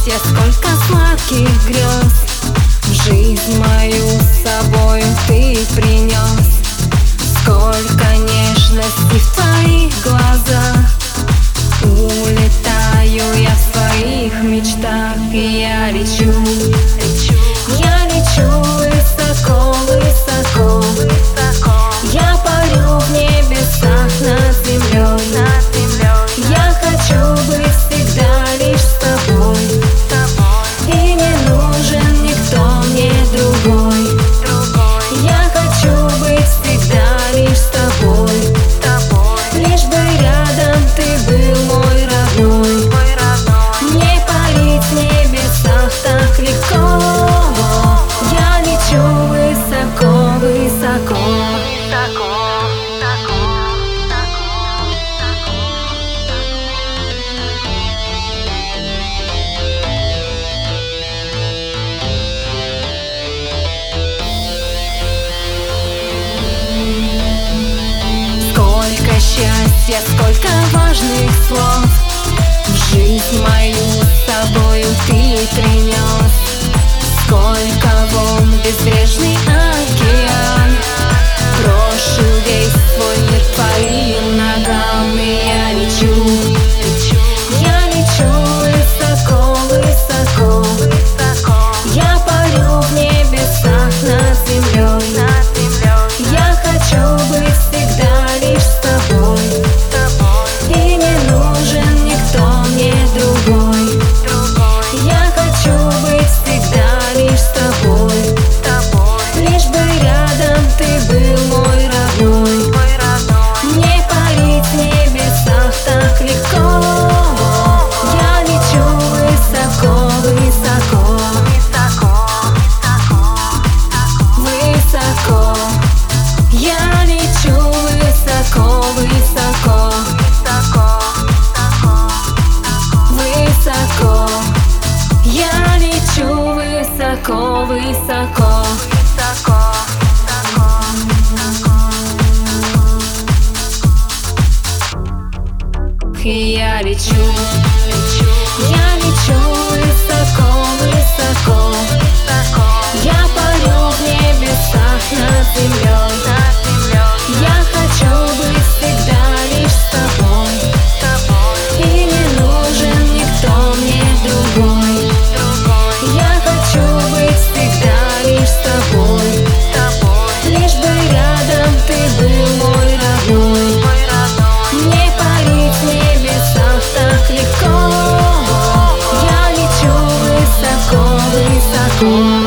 счастья, сколько сладких грез в жизнь мою с собою ты принес. Сколько нежности в твоих глазах. Улетаю я в своих мечтах, и я лечу, я лечу высоко, высоко. Я парю в небесах над землей. Я хочу быть всегда лишь с тобой, и не нужен никто мне другой. Я хочу быть всегда лишь с тобой, лишь бы рядом ты был мой родной. Мне парить в небесах так легко. Я лечу высоко, высоко. Сколько счастья, сколько важных слов в жизнь мою с собою ты принес. Сколько волн, безбрежный океан, брошу весь свой мир к твоим ногам. И я лечу, я лечу высоко, высоко. Я парю в небесах над землей. Я хочу быть всегда лишь с тобой, и не нужен никто мне другой. Я хочу быть всегда лишь с тобой, лишь бы рядом ты был мой родной. Мне парить в небесах так легко. Я лечу высоко, высоко, высоко. Я лечу высоко, высоко, высоко. Я лечу высоко, высоко. И я лечу, я лечу высоко, высоко. Я парю в небесах над землей. Я хочу быть всегда лишь с тобой, и не нужен никто мне другой. Я хочу быть всегда лишь с тобой, лишь бы рядом ты был мой родной. Мне парить в небесах так легко. Я лечу высоко, высоко.